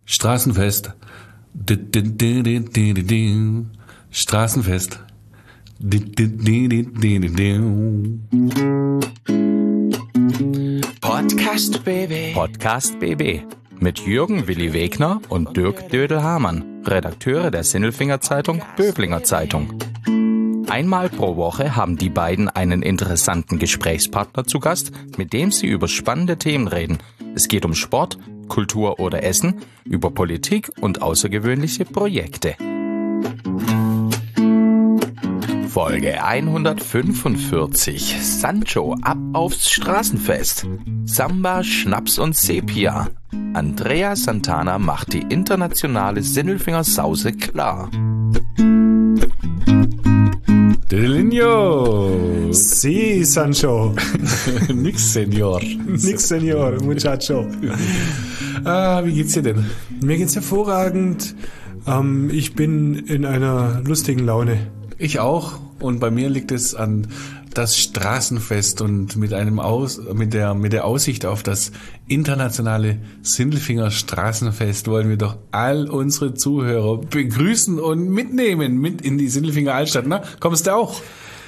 Straßenfest. Straßenfest. Podcast BB. Podcast BB. Mit Jürgen Willi Wegner und Dirk Dödel-Hamann, Redakteure der Sinnelfinger Zeitung Böblinger Zeitung. Einmal pro Woche haben die beiden einen interessanten Gesprächspartner zu Gast, mit dem sie über spannende Themen reden. Es geht um Sport, Kultur oder Essen, über Politik und außergewöhnliche Projekte. Folge 145. Sancho ab aufs Straßenfest. Samba, Schnaps und Sepia. Andrea Santana macht die internationale Sinnelfinger Sause klar. Delinho. Sí, Sancho. Nix, Senor. Nix, Senor, Muchacho. Wie geht's dir denn? Mir geht's hervorragend. Ich bin in einer lustigen Laune. Ich auch. Und bei mir liegt es an das Straßenfest und mit der Aussicht auf das internationale Sinnelfinger Straßenfest wollen wir doch all unsere Zuhörer begrüßen und mitnehmen mit in die Sinnelfinger Altstadt. Na, kommst du auch?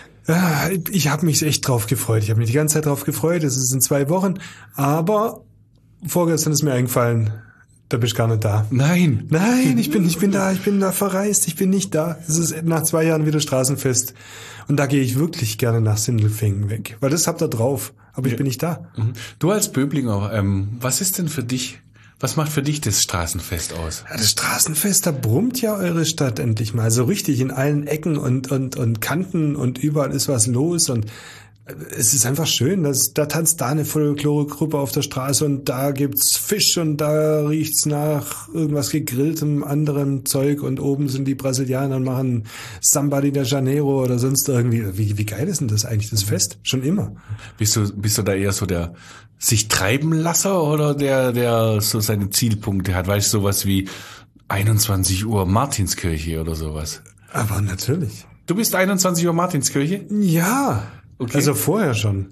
Ich habe mich echt drauf gefreut. Ich habe mich die ganze Zeit drauf gefreut. Es ist in 2 Wochen. Aber vorgestern ist mir eingefallen, da bist du gar nicht da. Nein, ich bin da verreist, ich bin nicht da. Es ist nach 2 Jahren wieder Straßenfest. Und da gehe ich wirklich gerne nach Sindelfingen weg. Weil das habt ihr drauf, aber ich bin nicht da. Du als Böblinger, was ist denn für dich, was macht für dich das Straßenfest aus? Ja, das Straßenfest, da brummt ja eure Stadt endlich mal. So richtig in allen Ecken und Kanten und überall ist was los und es ist einfach schön, da tanzt da eine Folklore-Gruppe auf der Straße und da gibt's Fisch und da riecht's nach irgendwas gegrilltem, anderem Zeug und oben sind die Brasilianer und machen Samba de Janeiro oder sonst irgendwie. Wie geil ist denn das eigentlich, das Fest? Schon immer. Bist du da eher so der sich treiben Lasser oder der so seine Zielpunkte hat? Weißt du, sowas wie 21 Uhr Martinskirche oder sowas? Aber natürlich. Du bist 21 Uhr Martinskirche? Ja. Okay. Also vorher schon.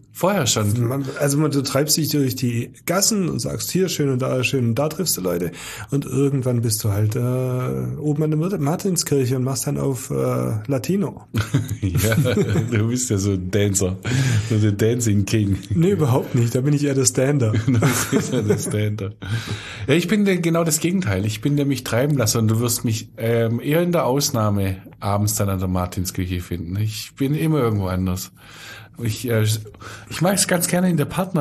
Du treibst dich durch die Gassen und sagst hier schön und da triffst du Leute und irgendwann bist du halt oben an der Martinskirche und machst dann auf Latino. Ja, du bist ja so ein Dancer, so der Dancing King. Nee, überhaupt nicht, da bin ich eher der Stander. Du bist ja der Stander. Ja, ich bin genau das Gegenteil, ich bin der mich treiben lasse und du wirst mich eher in der Ausnahme abends dann an der Martinskirche finden. Ich bin immer irgendwo anders. Ich mag es ganz gerne in der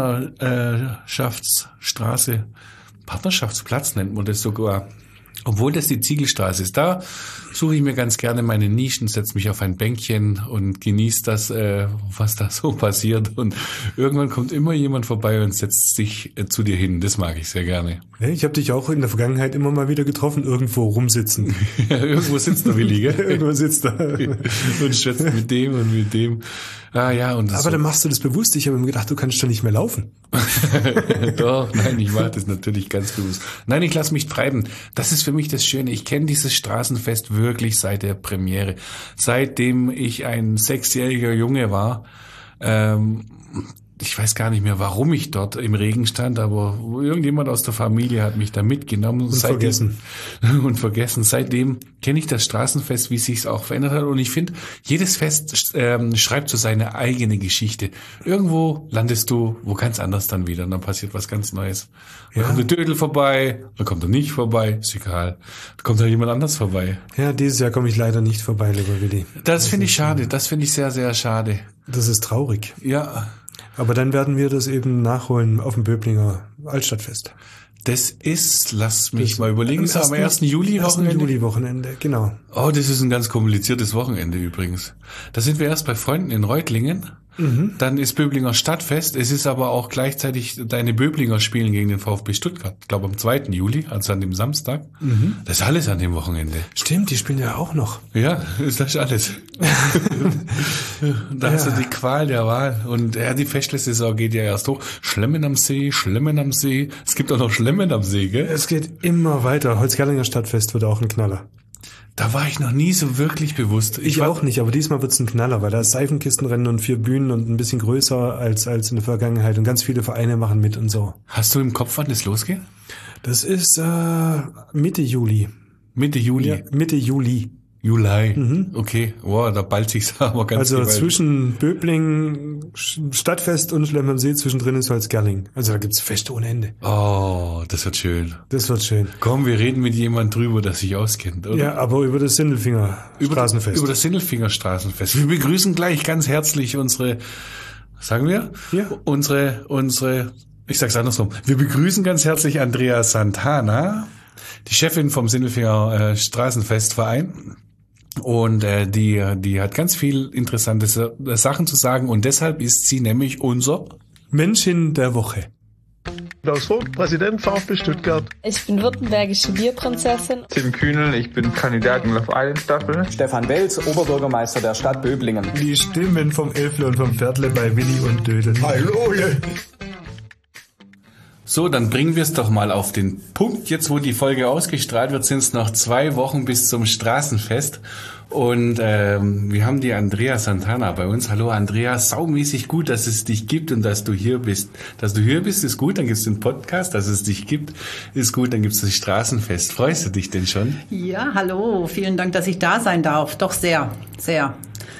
Partnerschaftsstraße. Partnerschaftsplatz nennt man das sogar. Obwohl das die Ziegelstraße ist. Da suche ich mir ganz gerne meine Nischen, setze mich auf ein Bänkchen und genieße das, was da so passiert. Und irgendwann kommt immer jemand vorbei und setzt sich zu dir hin. Das mag ich sehr gerne. Ja, ich habe dich auch in der Vergangenheit immer mal wieder getroffen, irgendwo rumsitzen. Ja, irgendwo sitzt der Willi, gell? Irgendwo sitzt er. Und schwätzt mit dem und mit dem. Ah, ja, und das aber dann machst du das bewusst. Ich habe mir gedacht, du kannst schon nicht mehr laufen. Doch, nein, ich mache das natürlich ganz bewusst. Nein, ich lasse mich treiben. Das ist für mich das Schöne. Ich kenne dieses Straßenfest wirklich seit der Premiere. Seitdem ich ein 6-jähriger Junge war. Ich weiß gar nicht mehr, warum ich dort im Regen stand, aber irgendjemand aus der Familie hat mich da mitgenommen. Und vergessen. Seitdem kenne ich das Straßenfest, wie es sich auch verändert hat. Und ich finde, jedes Fest schreibt so seine eigene Geschichte. Irgendwo landest du wo ganz anders dann wieder und dann passiert was ganz Neues. Dann kommt der Dödel vorbei, dann kommt er nicht vorbei, ist egal. Dann kommt da jemand anders vorbei. Ja, dieses Jahr komme ich leider nicht vorbei, lieber Willi. Das finde ich schade. Das finde ich sehr, sehr schade. Das ist traurig. Ja. Aber dann werden wir das eben nachholen auf dem Böblinger Altstadtfest. Das ist, lass mich mal überlegen, ist am 1. Juli-Wochenende? 1. Juli-Wochenende, genau. Oh, das ist ein ganz kompliziertes Wochenende übrigens. Da sind wir erst bei Freunden in Reutlingen. Dann ist Böblinger Stadtfest. Es ist aber auch gleichzeitig deine Böblinger spielen gegen den VfB Stuttgart. Ich glaube am 2. Juli, also an dem Samstag. Das ist alles an dem Wochenende. Stimmt, die spielen ja auch noch. Ja, ist das alles. Da hast du die Qual der Wahl. Und die Festsaison geht ja erst hoch. Schlemmen am See. Es gibt auch noch Schlemmen am See, gell? Es geht immer weiter. Holzgerlinger Stadtfest wird auch ein Knaller. Da war ich noch nie so wirklich bewusst. Ich auch nicht, aber diesmal wird's ein Knaller, weil da ist Seifenkistenrennen und 4 Bühnen und ein bisschen größer als in der Vergangenheit und ganz viele Vereine machen mit und so. Hast du im Kopf, wann das losgeht? Das ist Mitte Juli. Mitte Juli? Ja, Mitte Juli. Juli. Okay, wow, da ballt sich's aber ganz Also gewaltig. zwischen Böblingen, Stadtfest und Schlemm am See, zwischendrin ist Holzgerling. Also da gibt's Feste ohne Ende. Oh, das wird schön. Das wird schön. Komm, wir reden mit jemand drüber, der sich auskennt, oder? Ja, aber über das Sindelfinger Straßenfest. Über das Sindelfinger Straßenfest. Wir begrüßen gleich ganz herzlich unsere, sagen wir? Ja. Unsere, ich sag's andersrum. Wir begrüßen ganz herzlich Andrea Santana, die Chefin vom Sindelfinger Straßenfestverein. Und die hat ganz viel interessante Sachen zu sagen und deshalb ist sie nämlich unser Menschin der Woche. Klaus Vogt, Präsident VfB Stuttgart. Ich bin württembergische Bierprinzessin. Tim Kühnel, ich bin Kandidat in Love Island Staffel. Stefan Welz, Oberbürgermeister der Stadt Böblingen. Die Stimmen vom Elfle und vom Viertle bei Willi und Dödel. Hallo! So, dann bringen wir es doch mal auf den Punkt. Jetzt, wo die Folge ausgestrahlt wird, sind es noch 2 Wochen bis zum Straßenfest. Und wir haben die Andrea Santana bei uns. Hallo Andrea, saumäßig gut, dass es dich gibt und dass du hier bist. Dass du hier bist, ist gut, dann gibt es den Podcast. Dass es dich gibt, ist gut, dann gibt es das Straßenfest. Freust du dich denn schon? Ja, hallo, vielen Dank, dass ich da sein darf. Doch sehr, sehr.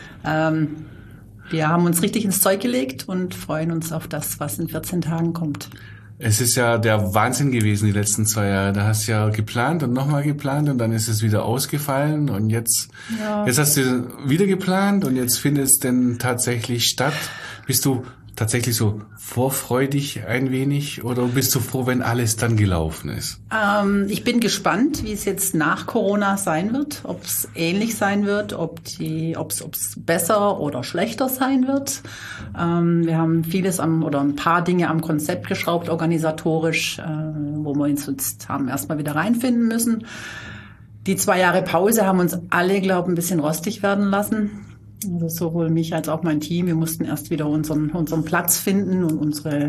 Wir haben uns richtig ins Zeug gelegt und freuen uns auf das, was in 14 Tagen kommt. Es ist ja der Wahnsinn gewesen die letzten 2 Jahre. Da hast du ja geplant und nochmal geplant und dann ist es wieder ausgefallen und jetzt hast du wieder geplant und jetzt findet es denn tatsächlich statt. Bist du tatsächlich so vorfreudig ein wenig oder bist du froh, wenn alles dann gelaufen ist? Ich bin gespannt, wie es jetzt nach Corona sein wird, ob es ähnlich sein wird, ob es besser oder schlechter sein wird. Wir haben ein paar Dinge am Konzept geschraubt, organisatorisch, wo wir uns jetzt haben erstmal wieder reinfinden müssen. Die 2 Jahre Pause haben uns alle, glaube ich, ein bisschen rostig werden lassen. Also sowohl mich als auch mein Team. Wir mussten erst wieder unseren Platz finden und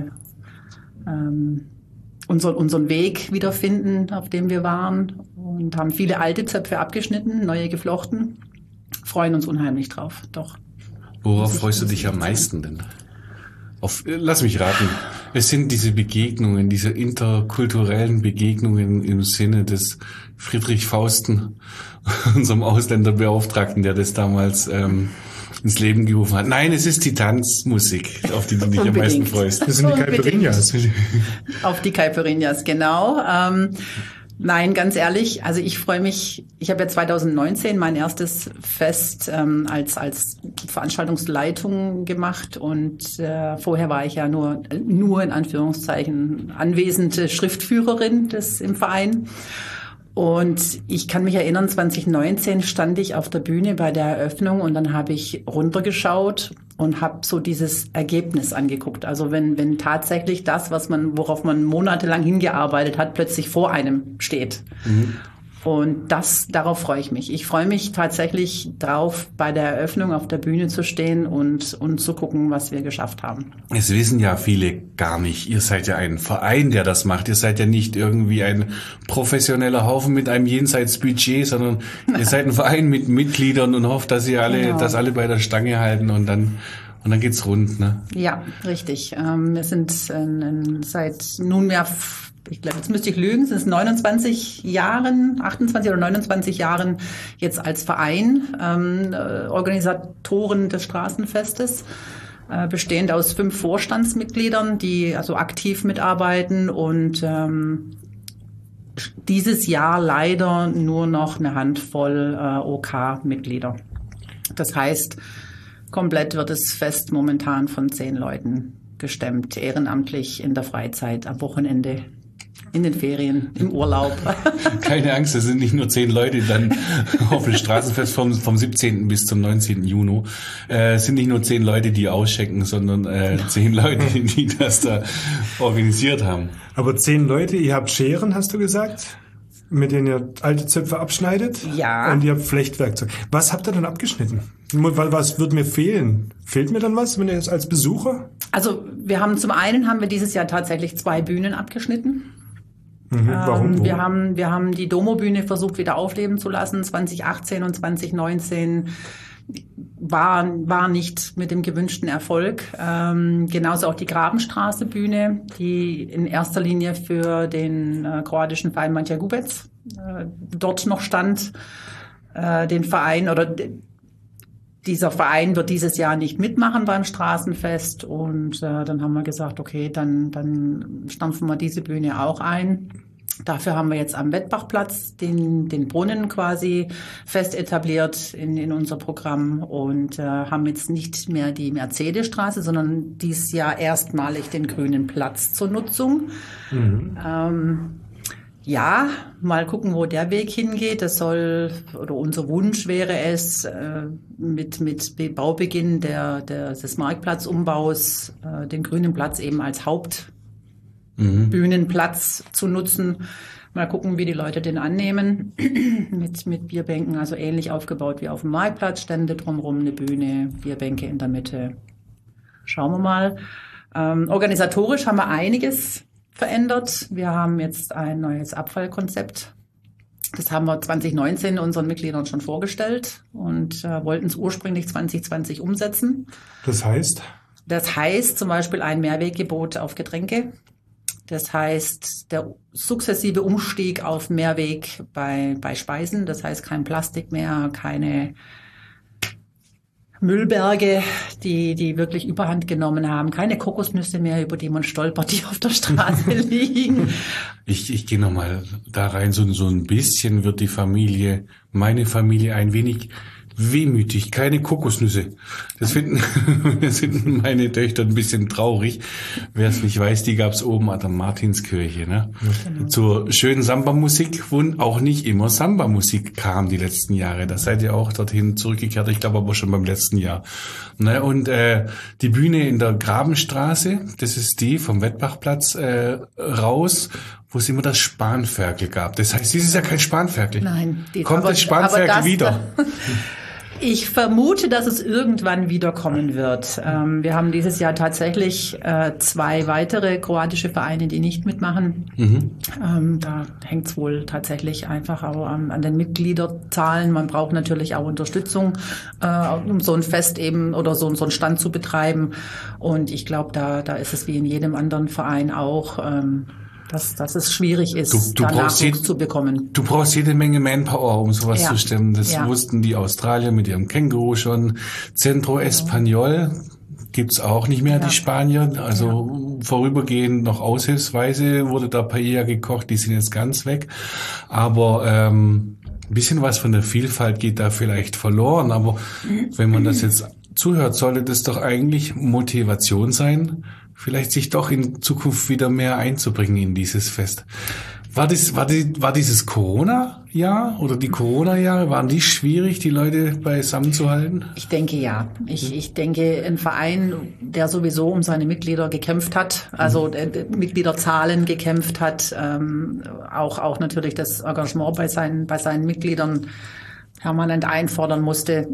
unseren Weg wiederfinden, auf dem wir waren. Und haben viele alte Zöpfe abgeschnitten, neue geflochten. Freuen uns unheimlich drauf, doch. Worauf freust du dich am meisten denn? Lass mich raten. Es sind diese Begegnungen, diese interkulturellen Begegnungen im Sinne des Friedrich Fausten, unserem Ausländerbeauftragten, der das damals ins Leben gerufen hat. Nein, es ist die Tanzmusik, auf die du dich am meisten freust. Das sind die Caipirinhas. Auf die Caipirinhas, genau. Nein, ganz ehrlich, also ich freue mich, ich habe ja 2019 mein erstes Fest als Veranstaltungsleitung gemacht und vorher war ich ja nur in Anführungszeichen anwesende Schriftführerin im Verein. Und ich kann mich erinnern, 2019 stand ich auf der Bühne bei der Eröffnung und dann habe ich runtergeschaut und habe so dieses Ergebnis angeguckt. Also wenn tatsächlich das, worauf man monatelang hingearbeitet hat, plötzlich vor einem steht. Mhm. Und darauf freue ich mich. Ich freue mich tatsächlich drauf, bei der Eröffnung auf der Bühne zu stehen und zu gucken, was wir geschafft haben. Es wissen ja viele gar nicht. Ihr seid ja ein Verein, der das macht. Ihr seid ja nicht irgendwie ein professioneller Haufen mit einem Jenseitsbudget, sondern ihr seid ein Verein mit Mitgliedern und hofft, dass dass alle bei der Stange halten und dann geht's rund, ne? Ja, richtig. Wir sind seit nunmehr, ich glaube, jetzt müsste ich lügen, sind es 28 oder 29 Jahren jetzt als Verein Organisatoren des Straßenfestes, bestehend aus 5 Vorstandsmitgliedern, die also aktiv mitarbeiten und dieses Jahr leider nur noch eine Handvoll OK-Mitglieder. Das heißt, komplett wird das Fest momentan von 10 Leuten gestemmt, ehrenamtlich in der Freizeit, am Wochenende, in den Ferien, im Urlaub. Keine Angst, es sind nicht nur 10 Leute dann auf dem Straßenfest vom 17. bis zum 19. Juni. Es sind nicht nur 10 Leute, die ausschenken, sondern 10 Leute, die das da organisiert haben. Aber 10 Leute, ihr habt Scheren, hast du gesagt? Mit denen ihr alte Zöpfe abschneidet? Ja. Und ihr habt Flechtwerkzeug. Was habt ihr dann abgeschnitten? Was wird mir fehlen? Fehlt mir dann was, wenn ihr jetzt als Besucher? Also zum einen haben wir dieses Jahr tatsächlich 2 Bühnen abgeschnitten. Warum? Wir haben die Domo-Bühne versucht wieder aufleben zu lassen, 2018 und 2019. war nicht mit dem gewünschten Erfolg. Genauso auch die Grabenstraße Bühne, die in erster Linie für den kroatischen Verein Manja Gubec dort noch stand. Den Verein oder dieser Verein wird dieses Jahr nicht mitmachen beim Straßenfest und dann haben wir gesagt, okay, dann stampfen wir diese Bühne auch ein. Dafür haben wir jetzt am Wettbachplatz den Brunnen quasi fest etabliert in unser Programm und haben jetzt nicht mehr die Mercedesstraße, sondern dieses Jahr erstmalig den grünen Platz zur Nutzung. Ja, mal gucken, wo der Weg hingeht. Das soll, oder unser Wunsch wäre es, mit Baubeginn des Marktplatzumbaus den grünen Platz eben als Hauptbühnenplatz zu nutzen. Mal gucken, wie die Leute den annehmen. mit Bierbänken, also ähnlich aufgebaut wie auf dem Marktplatz. Stände drumherum, eine Bühne, Bierbänke in der Mitte. Schauen wir mal. Organisatorisch haben wir einiges verändert. Wir haben jetzt ein neues Abfallkonzept. Das haben wir 2019 unseren Mitgliedern schon vorgestellt und wollten es ursprünglich 2020 umsetzen. Das heißt? Das heißt zum Beispiel ein Mehrweggebot auf Getränke. Das heißt der sukzessive Umstieg auf Mehrweg bei Speisen. Das heißt kein Plastik mehr, keine Müllberge, die wirklich Überhand genommen haben. Keine Kokosnüsse mehr, über die man stolpert, die auf der Straße liegen. Ich gehe nochmal da rein. So ein bisschen wird meine Familie ein wenig wehmütig. Keine Kokosnüsse. Das finden meine Töchter ein bisschen traurig. Wer es nicht weiß, die gab's oben an der Martinskirche, ne? Genau. Zur schönen Samba-Musik, wo auch nicht immer Samba-Musik kam die letzten Jahre. Da seid ihr auch dorthin zurückgekehrt. Ich glaube aber schon beim letzten Jahr. Ne? Und die Bühne in der Grabenstraße, das ist die vom Wettbachplatz raus, wo es immer das Spanferkel gab. Das heißt, dieses Jahr kein Spanferkel. Nein. Kommt das Spanferkel wieder? Ich vermute, dass es irgendwann wiederkommen wird. Wir haben dieses Jahr tatsächlich 2 weitere kroatische Vereine, die nicht mitmachen. Da hängt es wohl tatsächlich einfach auch an den Mitgliederzahlen. Man braucht natürlich auch Unterstützung, um so ein Fest eben oder so einen Stand zu betreiben. Und ich glaube, da ist es wie in jedem anderen Verein auch, dass es schwierig ist, da Nachwuchs zu bekommen. Du brauchst jede Menge Manpower, um sowas zu stemmen. Das wussten die Australier mit ihrem Känguru schon. Centro Español gibt's auch nicht mehr, die Spanier. Also vorübergehend noch aushilfsweise wurde da Paella gekocht, die sind jetzt ganz weg. Aber ein bisschen was von der Vielfalt geht da vielleicht verloren. Aber wenn man das jetzt zuhört, sollte das doch eigentlich Motivation sein, vielleicht sich doch in Zukunft wieder mehr einzubringen in dieses Fest. War dieses Corona-Jahr oder die Corona-Jahre, waren die schwierig, die Leute beisammen zu halten? Ich denke ja. Ich denke, ein Verein, der sowieso um seine Mitglieder gekämpft hat, also Mitgliederzahlen gekämpft hat, auch natürlich das Engagement bei seinen Mitgliedern permanent einfordern musste,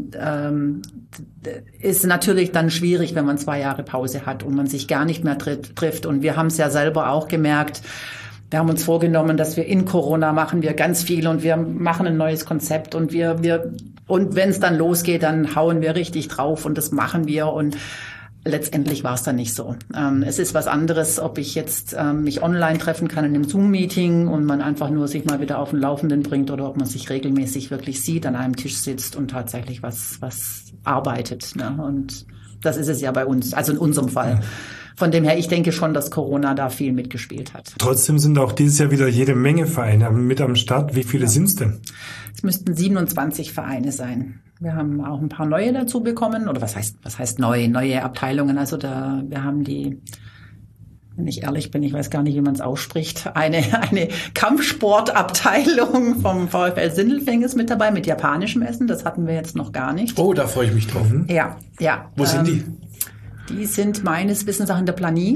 ist natürlich dann schwierig, wenn man 2 Jahre Pause hat und man sich gar nicht mehr trifft. Und wir haben es ja selber auch gemerkt. Wir haben uns vorgenommen, dass wir in Corona machen wir ganz viel und wir machen ein neues Konzept und und wenn es dann losgeht, dann hauen wir richtig drauf und das machen wir und letztendlich war es dann nicht so. Es ist was anderes, ob ich jetzt mich online treffen kann in einem Zoom-Meeting und man einfach nur sich mal wieder auf den Laufenden bringt oder ob man sich regelmäßig wirklich sieht, an einem Tisch sitzt und tatsächlich was arbeitet. Ne? Und das ist es ja bei uns, also in unserem Fall. Von dem her, ich denke schon, dass Corona da viel mitgespielt hat. Trotzdem sind auch dieses Jahr wieder jede Menge Vereine mit am Start. Wie viele sind's denn? Es müssten 27 Vereine sein. Wir haben auch ein paar neue dazu bekommen. Oder was heißt neue Abteilungen? Also wir haben wenn ich ehrlich bin, ich weiß gar nicht, wie man es ausspricht, eine Kampfsportabteilung vom VfL Sindelfingen ist mit dabei, mit japanischem Essen. Das hatten wir jetzt noch gar nicht. Oh, da freue ich mich drauf. Ja. Wo sind die? Die sind meines Wissens auch in der Planie.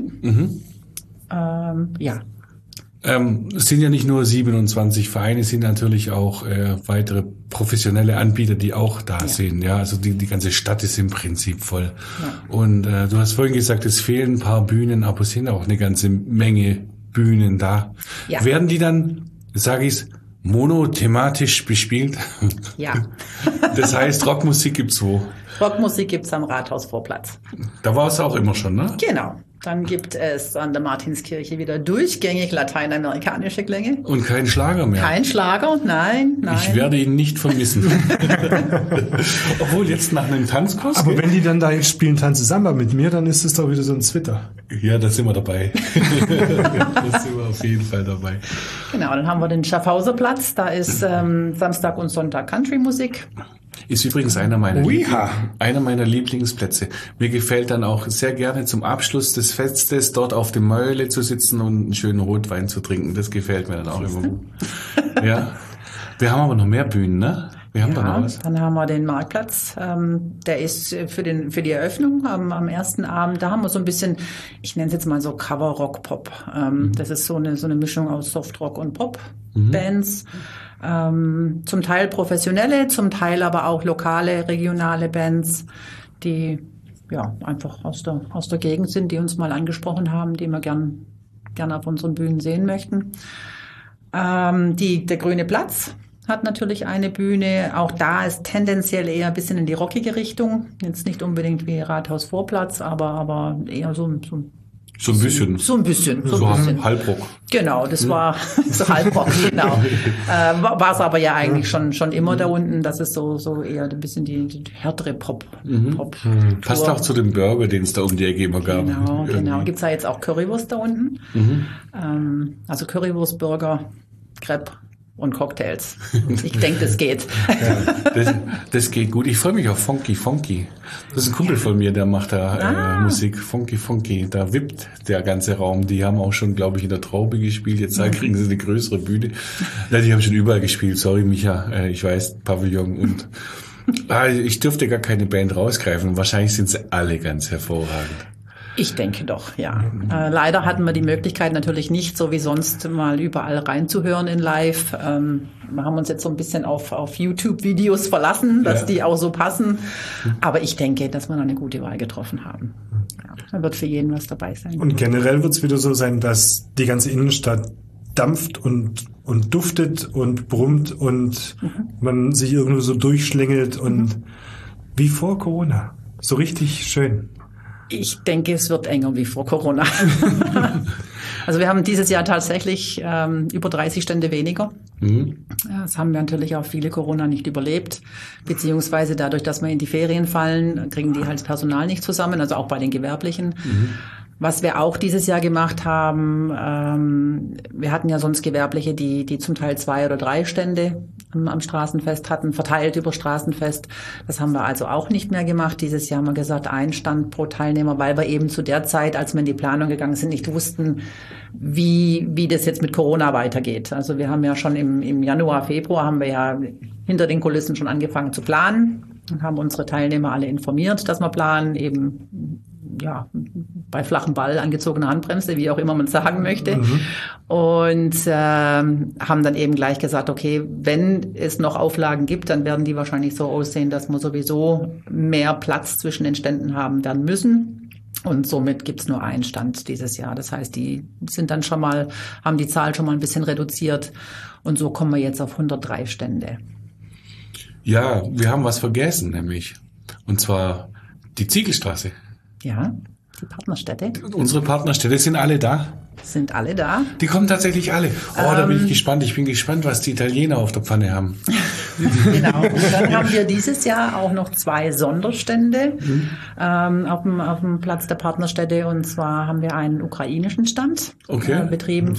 Es sind ja nicht nur 27 Vereine, es sind natürlich auch weitere professionelle Anbieter, die auch da sind. Ja, also die ganze Stadt ist im Prinzip voll. Ja. Und du hast vorhin gesagt, es fehlen ein paar Bühnen, aber es sind auch eine ganze Menge Bühnen da. Ja. Werden die dann, sage ich's, Monothematisch bespielt? Ja. Das heißt, Rockmusik gibt's wo? Rockmusik gibt's am Rathausvorplatz. Da war es auch immer schon, ne? Genau. Dann gibt es an der Martinskirche wieder durchgängig lateinamerikanische Klänge. Und kein Schlager mehr? Kein Schlager, nein. Ich werde ihn nicht vermissen. Obwohl, jetzt nach einem Tanzkurs. Aber wenn die dann da spielen Tanze Samba mit mir, dann ist es doch wieder so ein Zwitter. Ja, da sind wir dabei. Da sind wir auf jeden Fall dabei. Genau, dann haben wir den Schaffhauserplatz. Da ist Samstag und Sonntag Country-Musik. Ist übrigens einer meiner Lieblingsplätze. Mir gefällt dann auch sehr gerne zum Abschluss des Festes dort auf dem Mäule zu sitzen und einen schönen Rotwein zu trinken. Das gefällt mir dann auch immer gut. Ja. Wir haben aber noch mehr Bühnen, ne? Wir haben da noch was. Dann haben wir den Marktplatz. Der ist für die Eröffnung am ersten Abend. Da haben wir so ein bisschen, ich nenne es jetzt mal so Cover-Rock-Pop. Das ist so eine Mischung aus Soft-Rock und Pop-Bands. Zum Teil professionelle, zum Teil aber auch lokale, regionale Bands, die ja einfach aus der Gegend sind, die uns mal angesprochen haben, die wir gern auf unseren Bühnen sehen möchten. Der Grüne Platz hat natürlich eine Bühne. Auch da ist tendenziell eher ein bisschen in die rockige Richtung. Jetzt nicht unbedingt wie Rathausvorplatz, aber eher so ein bisschen. So ein bisschen. Halbrock. Genau, das war so Halbrock, genau. War es aber ja eigentlich schon immer da unten. Das ist so eher ein bisschen die härtere Pop. Passt auch zu dem Burger, den es da um die Ecke immer gab. Genau. Gibt's da jetzt auch Currywurst da unten? Also Currywurst, Crepe und Cocktails. Ich denke, das geht. Ja, das geht gut. Ich freue mich auf Funky. Das ist ein Kumpel von mir, der macht da Musik. Funky. Da wippt der ganze Raum. Die haben auch schon, glaube ich, in der Traube gespielt. Jetzt kriegen sie eine größere Bühne. Ja, die haben schon überall gespielt. Sorry, Micha. Ich weiß, Pavillon und ich dürfte gar keine Band rausgreifen. Wahrscheinlich sind sie alle ganz hervorragend. Ich denke doch, ja. Leider hatten wir die Möglichkeit natürlich nicht, so wie sonst, mal überall reinzuhören in Live. Wir haben uns jetzt so ein bisschen auf YouTube-Videos verlassen, dass die auch so passen. Aber ich denke, dass wir noch eine gute Wahl getroffen haben. Ja, da wird für jeden was dabei sein. Und generell wird es wieder so sein, dass die ganze Innenstadt dampft und duftet und brummt und man sich irgendwo so durchschlängelt und wie vor Corona. So richtig schön. Ich denke, es wird enger wie vor Corona. Also wir haben dieses Jahr tatsächlich über 30 Stände weniger. Das haben wir natürlich auch viele Corona nicht überlebt, beziehungsweise dadurch, dass wir in die Ferien fallen, kriegen die halt das Personal nicht zusammen, also auch bei den Gewerblichen. Was wir auch dieses Jahr gemacht haben, wir hatten ja sonst Gewerbliche, die zum Teil 2 oder 3 Stände am Straßenfest hatten, verteilt über Straßenfest. Das haben wir also auch nicht mehr gemacht. Dieses Jahr haben wir gesagt, 1 Stand pro Teilnehmer, weil wir eben zu der Zeit, als wir in die Planung gegangen sind, nicht wussten, wie das jetzt mit Corona weitergeht. Also wir haben ja schon im Januar, Februar haben wir ja hinter den Kulissen schon angefangen zu planen und haben unsere Teilnehmer alle informiert, dass wir planen, eben bei flachem Ball, angezogener Handbremse, wie auch immer man sagen möchte. Und haben dann eben gleich gesagt, okay, wenn es noch Auflagen gibt, dann werden die wahrscheinlich so aussehen, dass wir sowieso mehr Platz zwischen den Ständen haben werden müssen. Und somit gibt's nur 1 Stand dieses Jahr. Das heißt, die sind dann haben die Zahl schon mal ein bisschen reduziert. Und so kommen wir jetzt auf 103 Stände. Ja, wir haben was vergessen, nämlich. Und zwar die Ziegelstraße. Ja, die Partnerstädte. Unsere Partnerstädte sind alle da. Sind alle da. Die kommen tatsächlich alle. Da bin ich gespannt. Ich bin gespannt, was die Italiener auf der Pfanne haben. Genau. Und dann haben wir dieses Jahr auch noch 2 Sonderstände auf dem Platz der Partnerstädte. Und zwar haben wir einen ukrainischen Stand, betrieben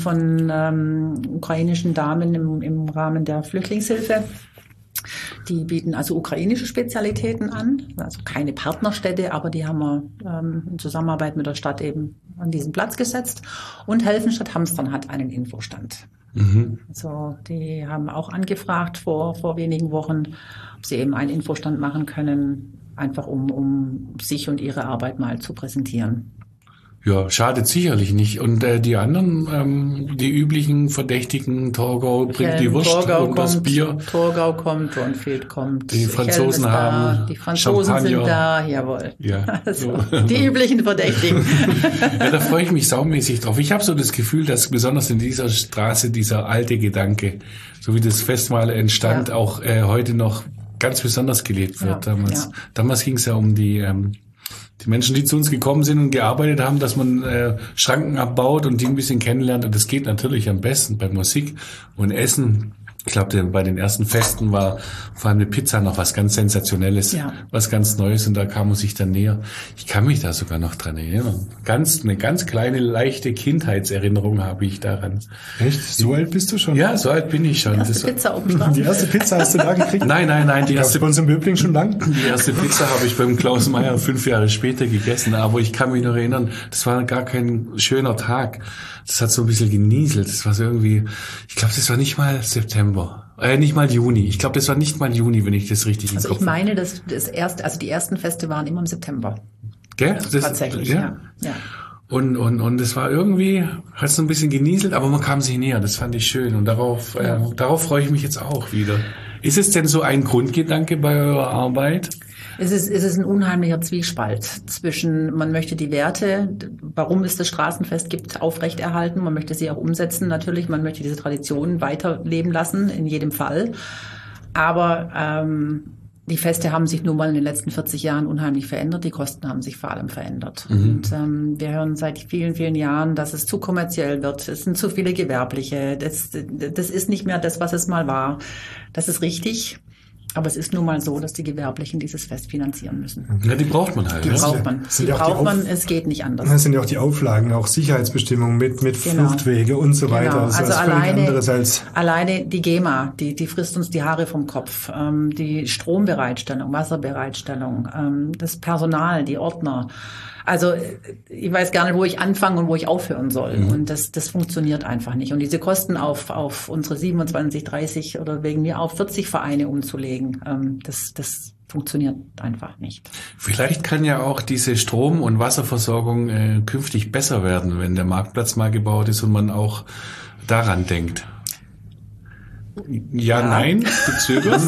von ukrainischen Damen im Rahmen der Flüchtlingshilfe. Die bieten also ukrainische Spezialitäten an, also keine Partnerstädte, aber die haben wir in Zusammenarbeit mit der Stadt eben an diesen Platz gesetzt. Und Helfenstadt Hamstern hat einen Infostand. Also die haben auch angefragt vor wenigen Wochen, ob sie eben einen Infostand machen können, einfach um sich und ihre Arbeit mal zu präsentieren. Ja, schadet sicherlich nicht. Und die anderen, die üblichen Verdächtigen, Torgau bringt die Wurst Torgau und das Bier. Torgau kommt, Dornfeld kommt. Die Franzosen haben die Franzosen Champagner. Sind da, jawohl. Ja. Also, die üblichen Verdächtigen. Ja, da freue ich mich saumäßig drauf. Ich habe so das Gefühl, dass besonders in dieser Straße dieser alte Gedanke, so wie das Festmahl entstand, auch heute noch ganz besonders gelebt wird. Damals ging es ja um die Menschen, die zu uns gekommen sind und gearbeitet haben, dass man Schranken abbaut und die ein bisschen kennenlernt. Und das geht natürlich am besten bei Musik und Essen. Ich glaube, bei den ersten Festen war vor allem eine Pizza noch was ganz Sensationelles, was ganz Neues, und da kam man sich dann näher. Ich kann mich da sogar noch dran erinnern. Eine ganz kleine, leichte Kindheitserinnerung habe ich daran. Echt? So alt bist du schon? Ja, so alt bin ich schon. Die erste Pizza hast du da gekriegt? Nein. Die erste bei uns im Böbling schon lang? Die erste Pizza habe ich beim Klaus Meyer 5 Jahre später gegessen, aber ich kann mich noch erinnern, das war gar kein schöner Tag. Das hat so ein bisschen genieselt. Das war so irgendwie, ich glaube, das war nicht mal September. Nicht mal Juni. Ich glaube, das war nicht mal Juni, wenn ich das richtig im Kopf habe. Also ich meine, die ersten Feste waren immer im September. Gell? Tatsächlich, ja. Und es war irgendwie, hat so ein bisschen genieselt, aber man kam sich näher. Das fand ich schön. Und darauf freue ich mich jetzt auch wieder. Ist es denn so ein Grundgedanke bei eurer Arbeit? Es ist ein unheimlicher Zwiespalt zwischen, man möchte die Werte, warum es das Straßenfest gibt, aufrechterhalten, man möchte sie auch umsetzen natürlich, man möchte diese Traditionen weiterleben lassen, in jedem Fall. Aber die Feste haben sich nun mal in den letzten 40 Jahren unheimlich verändert, die Kosten haben sich vor allem verändert. Und wir hören seit vielen, vielen Jahren, dass es zu kommerziell wird, es sind zu viele Gewerbliche, das ist nicht mehr das, was es mal war. Das ist richtig. Aber es ist nun mal so, dass die Gewerblichen dieses Fest finanzieren müssen. Ja, die braucht man halt. Die braucht man. Es geht nicht anders. Das sind ja auch die Auflagen, auch Sicherheitsbestimmungen mit Fluchtwege und so weiter. Genau. Das also ist völlig anderes als alleine die GEMA, die frisst uns die Haare vom Kopf. Die Strombereitstellung, Wasserbereitstellung, das Personal, die Ordner. Also ich weiß gar nicht, wo ich anfangen und wo ich aufhören soll. Und das funktioniert einfach nicht. Und diese Kosten auf unsere 27, 30 oder wegen mir auf 40 Vereine umzulegen, das funktioniert einfach nicht. Vielleicht kann ja auch diese Strom- und Wasserversorgung künftig besser werden, wenn der Marktplatz mal gebaut ist und man auch daran denkt. Ja, nein, du zögerst.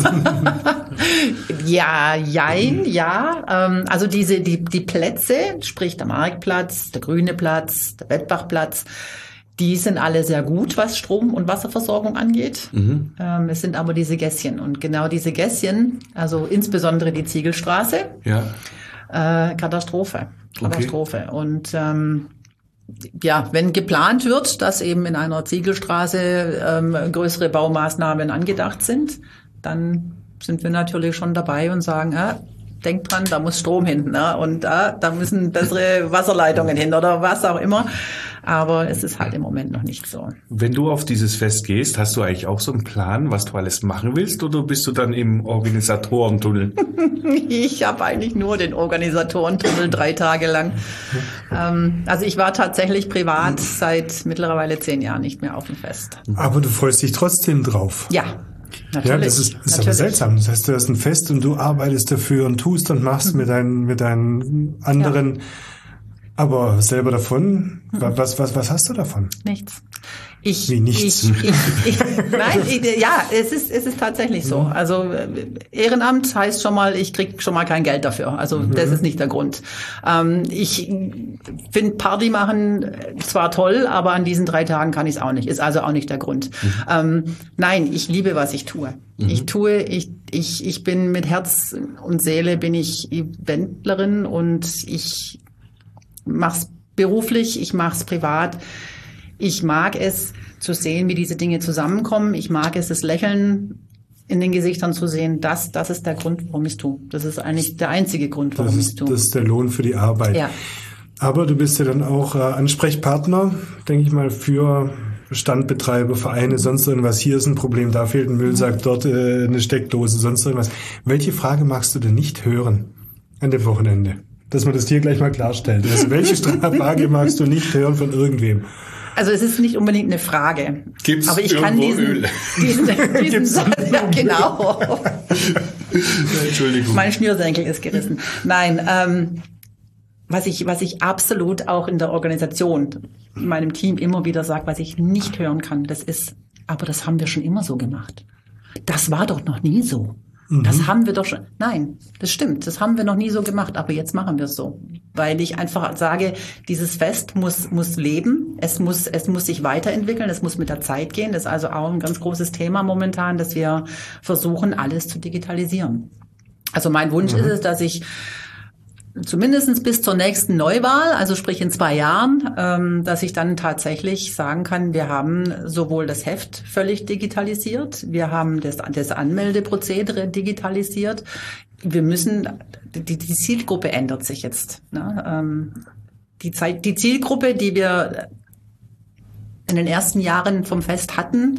Also die Plätze, sprich der Marktplatz, der Grüne Platz, der Wettbachplatz, die sind alle sehr gut, was Strom- und Wasserversorgung angeht. Es sind aber diese Gässchen. Und genau diese Gässchen, also insbesondere die Ziegelstraße, Katastrophe. Okay. Und wenn geplant wird, dass eben in einer Ziegelstraße größere Baumaßnahmen angedacht sind, dann sind wir natürlich schon dabei und sagen, denkt dran, da muss Strom hin, und da müssen bessere Wasserleitungen hin oder was auch immer. Aber es ist halt im Moment noch nicht so. Wenn du auf dieses Fest gehst, hast du eigentlich auch so einen Plan, was du alles machen willst, oder bist du dann im Organisatorentunnel? Ich habe eigentlich nur den Organisatorentunnel 3 Tage lang. Also ich war tatsächlich privat seit mittlerweile 10 Jahren nicht mehr auf dem Fest. Aber du freust dich trotzdem drauf. Ja. Natürlich. Ja, das ist aber seltsam. Das heißt, du hast ein Fest und du arbeitest dafür und tust und machst mit deinen anderen. Ja. Aber selber davon, was hast du davon? Nichts. Wie nichts? Nein, es ist tatsächlich so. Also Ehrenamt heißt schon mal, ich krieg schon mal kein Geld dafür. Also das ist nicht der Grund. Ich finde Party machen zwar toll, aber an diesen 3 Tagen kann ich es auch nicht. Ist also auch nicht der Grund. Nein, ich liebe, was ich tue. Ich bin mit Herz und Seele bin ich Eventlerin und ich mach's beruflich, ich mach's privat. Ich mag es zu sehen, wie diese Dinge zusammenkommen. Ich mag es, das Lächeln in den Gesichtern zu sehen. Das ist der Grund, warum ich es tue. Das ist eigentlich der einzige Grund, warum ich es tue. Das ist der Lohn für die Arbeit. Ja. Aber du bist ja dann auch Ansprechpartner, denke ich mal, für Standbetreiber, Vereine, sonst irgendwas. Hier ist ein Problem, da fehlt ein Müllsack, dort eine Steckdose, sonst irgendwas. Welche Frage magst du denn nicht hören an dem Wochenende? Dass man das hier gleich mal klarstellt. Also welche Frage magst du nicht hören von irgendwem? Also es ist nicht unbedingt eine Frage. Gibt's aber ich kann diesen ja, genau. Entschuldigung. Mein Schnürsenkel ist gerissen. Nein, was ich absolut auch in der Organisation, in meinem Team immer wieder sage, was ich nicht hören kann, aber das haben wir schon immer so gemacht. Das war doch noch nie so. Das haben wir doch schon. Nein, das stimmt. Das haben wir noch nie so gemacht. Aber jetzt machen wir es so. Weil ich einfach sage, dieses Fest muss leben. Es muss sich weiterentwickeln. Es muss mit der Zeit gehen. Das ist also auch ein ganz großes Thema momentan, dass wir versuchen, alles zu digitalisieren. Also mein Wunsch ist es, dass ich zumindest bis zur nächsten Neuwahl, also sprich in 2 Jahren, dass ich dann tatsächlich sagen kann, wir haben sowohl das Heft völlig digitalisiert, wir haben das Anmeldeprozedere digitalisiert. Wir müssen, die Zielgruppe ändert sich jetzt. Ne? Die Zielgruppe, die wir in den ersten Jahren vom Fest hatten,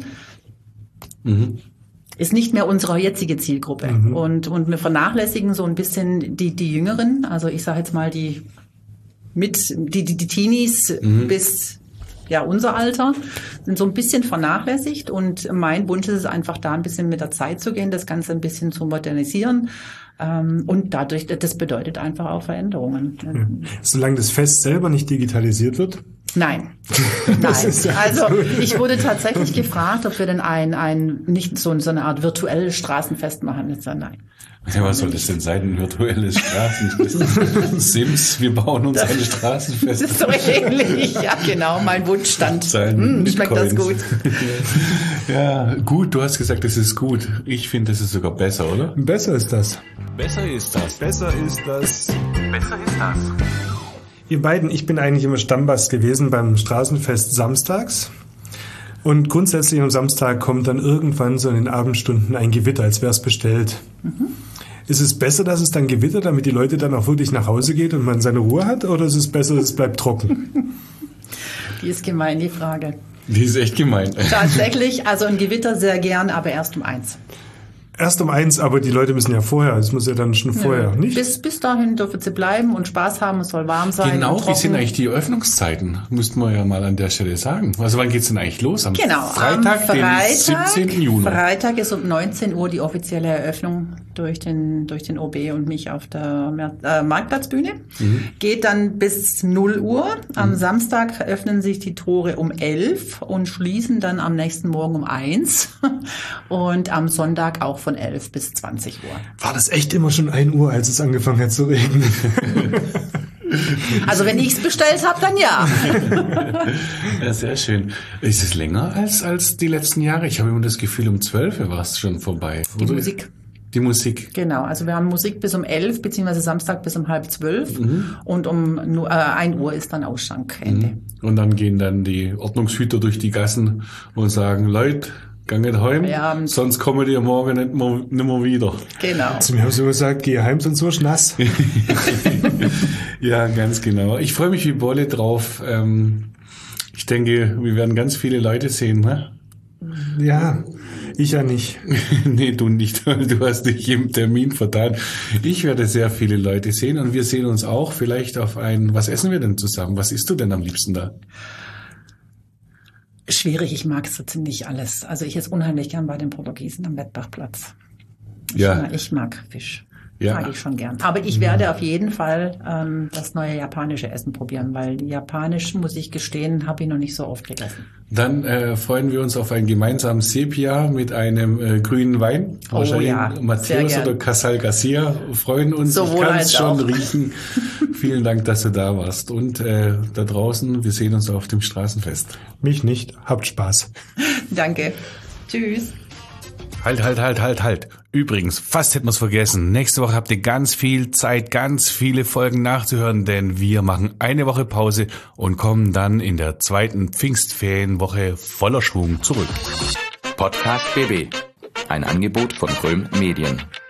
ist nicht mehr unsere jetzige Zielgruppe. Und wir vernachlässigen so ein bisschen die Jüngeren, also ich sage jetzt mal die Teenies bis unser Alter, sind so ein bisschen vernachlässigt. Und mein Wunsch ist es einfach, da ein bisschen mit der Zeit zu gehen, das Ganze ein bisschen zu modernisieren. Und dadurch, das bedeutet einfach auch Veränderungen. Ja. Solange das Fest selber nicht digitalisiert wird? Nein. Also ich wurde tatsächlich gefragt, ob wir denn nicht so eine Art virtuelles Straßenfest machen. Ich sage, nein. Ja, was soll das denn sein, ein virtuelles Straßenfest? Sims, wir bauen uns ein Straßenfest. Das ist so ähnlich, ja genau, mein Wunsch stand. Schmeckt das gut? Ja, gut, du hast gesagt, das ist gut. Ich finde, das ist sogar besser, oder? Besser ist das. Besser ist das. Besser ist das. Besser ist das. Ihr beiden, ich bin eigentlich immer Stammgast gewesen beim Straßenfest samstags. Und grundsätzlich am Samstag kommt dann irgendwann so in den Abendstunden ein Gewitter, als wäre es bestellt. Ist es besser, dass es dann gewittert, damit die Leute dann auch wirklich nach Hause geht und man seine Ruhe hat? Oder ist es besser, es bleibt trocken? Die ist gemein, die Frage. Die ist echt gemein. Tatsächlich, also ein Gewitter sehr gern, aber erst um 1. Erst um 1, aber die Leute müssen ja vorher, es muss ja dann schon vorher, nicht? Bis dahin dürfen sie bleiben und Spaß haben, es soll warm sein. Genau, wie sind eigentlich die Öffnungszeiten? Müssten wir ja mal an der Stelle sagen. Also wann geht's denn eigentlich los? Am Freitag, den 17. Juni. Freitag ist um 19 Uhr die offizielle Eröffnung durch den OB und mich auf der Marktplatzbühne. Geht dann bis 0 Uhr. Am Samstag öffnen sich die Tore um 11 und schließen dann am nächsten Morgen um 1. Und am Sonntag auch von 11 bis 20 Uhr. War das echt immer schon 1 Uhr, als es angefangen hat zu regnen? Also wenn ich es bestellt habe, dann ja. Ja, sehr schön. Ist es länger als die letzten Jahre? Ich habe immer das Gefühl, um 12 war es schon vorbei. Die Musik. Genau, also wir haben Musik bis um 11, beziehungsweise Samstag bis um 11:30 und um 1 Uhr ist dann Ausschenkende. Und dann gehen dann die Ordnungshüter durch die Gassen und sagen, Leute, geht heim, sonst kommen die morgen nicht mehr wieder. Genau. Zu mir haben sie gesagt, geh heim, sonst wirst du nass. Ja, ganz genau. Ich freue mich wie Bolle drauf. Ich denke, wir werden ganz viele Leute sehen, ne? Ja, ich ja nicht. Nee, du nicht. Du hast dich im Termin vertan. Ich werde sehr viele Leute sehen und wir sehen uns auch vielleicht auf was essen wir denn zusammen? Was isst du denn am liebsten da? Schwierig, ich mag so ziemlich alles. Also ich esse unheimlich gern bei den Portugiesen am Wettbachplatz. Ich mag Fisch. Ja. Mag ich schon gern. Aber ich werde auf jeden Fall das neue japanische Essen probieren, weil japanisch, muss ich gestehen, habe ich noch nicht so oft gegessen. Dann freuen wir uns auf ein gemeinsames Sepia mit einem grünen Wein. Wahrscheinlich Matthäus oder Casal Garcia freuen uns. Sowohl ich kann es schon riechen. Vielen Dank, dass du da warst. Und da draußen, wir sehen uns auf dem Straßenfest. Mich nicht. Habt Spaß. Danke. Tschüss. Halt. Übrigens, fast hätten wir es vergessen. Nächste Woche habt ihr ganz viel Zeit, ganz viele Folgen nachzuhören, denn wir machen eine Woche Pause und kommen dann in der 2. Pfingstferienwoche voller Schwung zurück. Podcast BB. Ein Angebot von Röhm Medien.